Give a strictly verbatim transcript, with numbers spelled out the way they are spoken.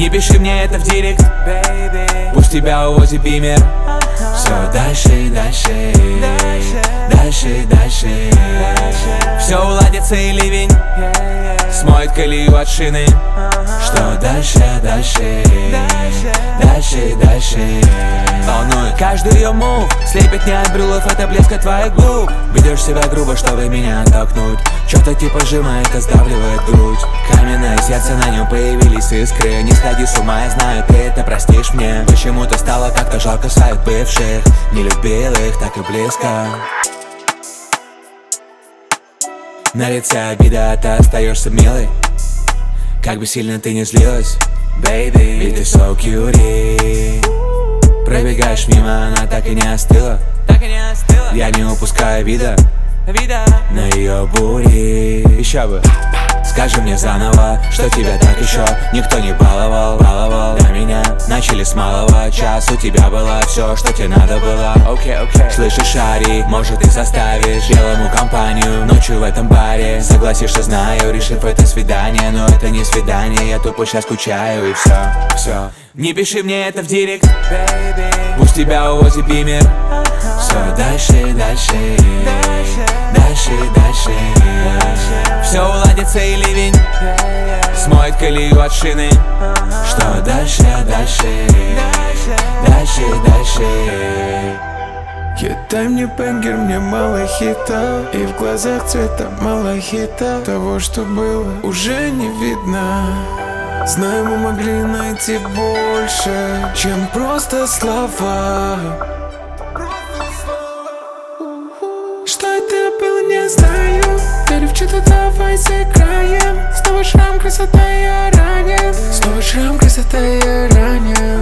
Не пиши мне это в директ, baby. Пусть тебя увозит бимер. Все дальше и дальше, дальше и дальше. Все уладится и ливень смоет колею от шины. Что дальше, дальше, дальше и дальше. Волнует каждый ее мув, слепит не от брюлов, это блеск от твоих губ. Ведешь себя грубо, чтобы меня оттолкнуть. Что-то типа сжимает, а сдавливает грудь. Каменное сердце, на нем появились искры. Не сходи с ума, я знаю, ты это простишь мне. Почему-то стало как-то жалко своих бывших. Не любил их так и близко. На лице обида, а ты остаешься милой. Как бы сильно ты не злилась, baby, ведь ты so cutie. Пробегаешь мимо, она так и не остыла. Так и не остыла. Я не упускаю вида, вида на ее бури. Еще бы. Скажи мне заново, что тебя так еще никто не баловал, баловал. До меня начали с малого. Час у тебя было все, что тебе надо было. okay, okay. Слышишь, Ари, может ты составишь белому компанию ночью в этом баре. Согласишься, знаю, решив это свидание. Но это не свидание, я тупо сейчас скучаю. И все, все. Не пиши мне это в директ, baby. Пусть тебя увозит бимер. Все дальше и дальше, дальше и дальше. Все уладится и ливень смоет колею от шины. Что дальше, дальше, дальше и дальше. Дай мне бенгер, мне мало хита. И в глазах цвета мало хита. Того, что было, уже не видно. Знаю, мы могли найти больше, чем просто слова. Что это было, не знаю. Верю в чудо, давай сыграем. Снова шрам, красота, я ранен. Снова шрам, красота, я ранен.